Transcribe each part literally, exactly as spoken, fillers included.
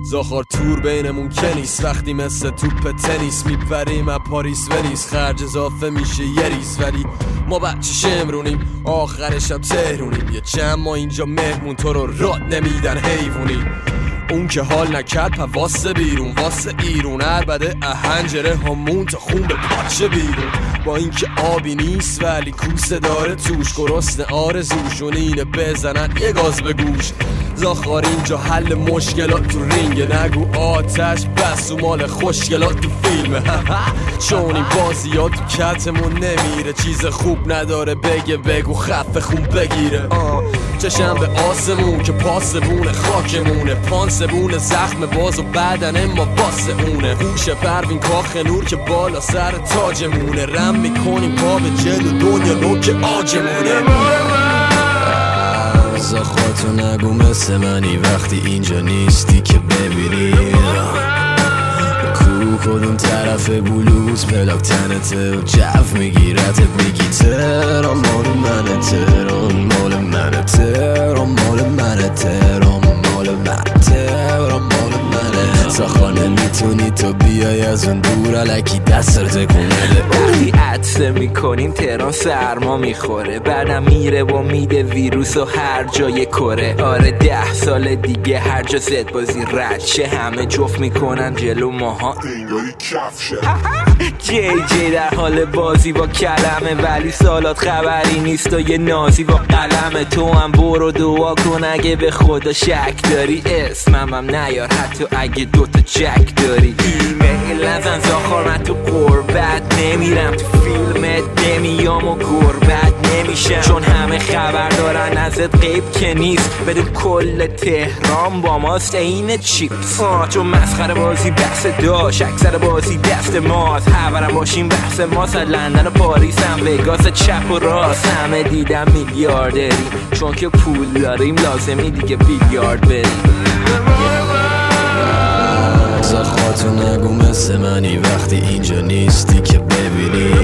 زاخار تور بینمون که نیست، وقتی مثل توپ تنیس میپریم از پاریس ونیس، خرج اضافه میشه یه ریز، ولی ما بچه شمرونیم آخرشم تهرونیم، یه چند ما اینجا مهمون تو رو راد نمیدن حیوونی. اون که حال نکرد پا واسه بیرون، واسه ایرون عربده اهنجره همون تا خون به پاچه بیرون، با اینکه آبی نیست ولی کوسه داره توش، گرسنه آرزوشون اینه بزنن یه گاز به گوش. زاخار اینجا حل مشکلات تو رینگ، نگو آتش بس و مال خوشگلات تو فیلمه چون این بازی ها تو کتمون نمیره، چیز خوب نداره بگه بگو خفه خون بگیره. آه چشم به آسمون که پاسبون خاکمونه، پانسبون زخم باز و بدن ما واسه اونه، هوش پروین کاخ نور که بالا سر تاجمونه، رم میکنیم پا به جلو دنیا نوک آجمونه. زاخارتو نگو مثل منی وقتی اینجا نیستی که ببینی کو کدوم طرف بلوز پلاک تنته و جف میگیرتت میگی تهران مال منه، تهران مال منه، تهران مال منه، تهران مال منه، تهران مال منه. زاخار نمیتونی تو بیای از اون دور الکی دست رو تکون بده. وقتی عطسه میکنیم تهران سرما میخوره، بعدم میره و میده ویروس و هر جای کره. آره ده سال دیگه هر جا زد بازی رد شه، همه جفت میکنن جلو ماها انگاری کفشه. جی جی در حال بازی با کلمه، ولی سالات خبری نیست و یه نازی با قلمه. تو هم برو دعا کن اگه به خدا شک داری، اسمم هم نیار حتی اگه دوتا چک داری. ایمیل نزن زاخار من تو قربت نمیرم، تو فیلمت نمیام و گربت نمیشم، چون همه خبر دارن ازت غیب که نیست، بدون کل تهران با ماست این چیپس. چون مسخره بازی بحث داشت، اکثر بازی دست ماست، خبرم باشیم بحث ماست، لندن و پاریس هم وگاس چپ و راست، همه دیدم میلیاردری چون که پول داریم لازمی دیگه بیلیارد بریم. زاخارتو نگو مثل منی وقتی اینجا نیستی که ببینی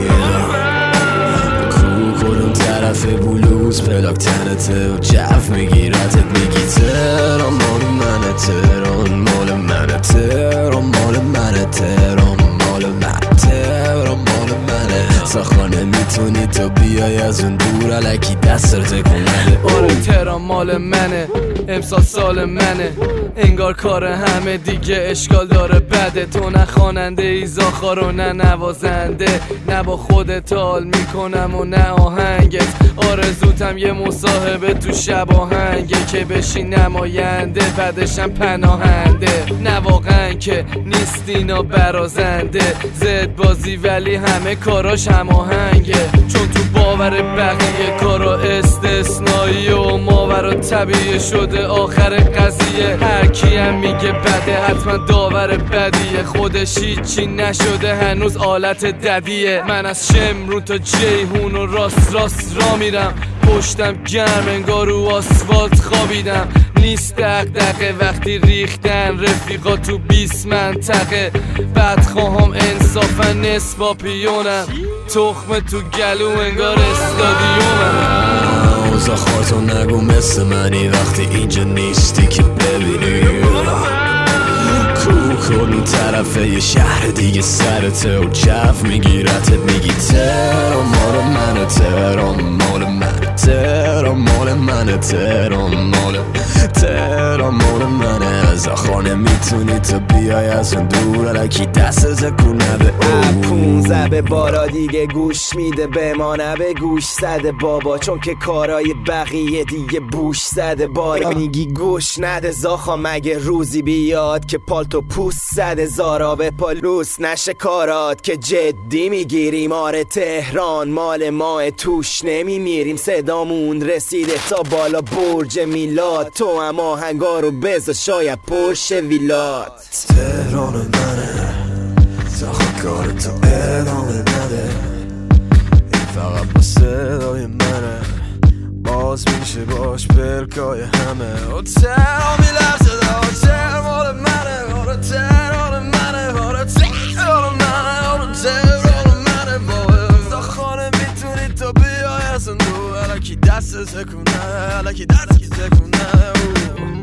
کو کدوم طرف بلوز پلاک تنته و جف میگیرتت میگی تهران مال منه، تهران مال منه، تهران مال منه، تهران مال منه، تهران مال منه. زاخار نمیتونی تو بیای از اون دور الکی دست رو تکون بده. آره تهران مال منه، امسال سال منه، انگار کار همه دیگه اشکال داره بده. تو نه خواننده ای زاخار و نه نوازنده، نه با خودت حال میکنم و نه آهنگت. آرزوتم یه مصاحبه تو شب آهنگه که بشی نماینده بعدشم پناهنده. نه واقعا که نیست اینا برازنده، زد بازی ولی همه کاراش هم آهنگه، چون تو باور بقیه کارا استثنایی و ماورا طبیعی شده آخر قضیه. هر کیم میگه بده حتما داور بدیه، خودش هیچی نشده هنوز آلت ددیه. من از شمرون تا جیهون و راست راست را میرم، پشتم گرم انگار رو آسفالت خوابیدم. نیست دغدغه وقتی ریختن رفیقا تو بیست منطقه، بعد خواهم انصافا نسبا پیونم، تخم تو گلو انگار استادیومم. زاخارتو نگو مثل منی وقتی اینجا نیستی که ببینی کو کدوم طرفه یه شهر دیگه سرته و جف میگیرتت میگی تهران مال منه، تهران مال منه، تهران مال منه، تهران مال تهران مال منه. زاخار نمیتونی تو بیای از اون دور الکی دست تکون نده. پونزه به بارا دیگه گوش میده به ما نبه گوش زده بابا، چون که کارای بقیه دیگه بوش زده بارا. میگی گوش نده زاخار مگه روزی بیاد که پالتو پوست زده زارا به پالوس نشه کارات که جدی میگیریم. آره تهران مال ما توش نمیمیریم، صدامون رسیده تا بالا برج میلاد، تو هم آهنگا رو بذار شاید پشت ویلات. تهران منه زاخار کار تو ادامه نده، این فقط با صدای منه، باز میشه باش پرکای همه. و تهران میلرزه دا تهران مال منه، آره تهران منه، آره تهران منه، آره تهران منه. با زاخار میتونی تو بیای از اون دو الکی دست تکون نده، الکی دست تکون نده.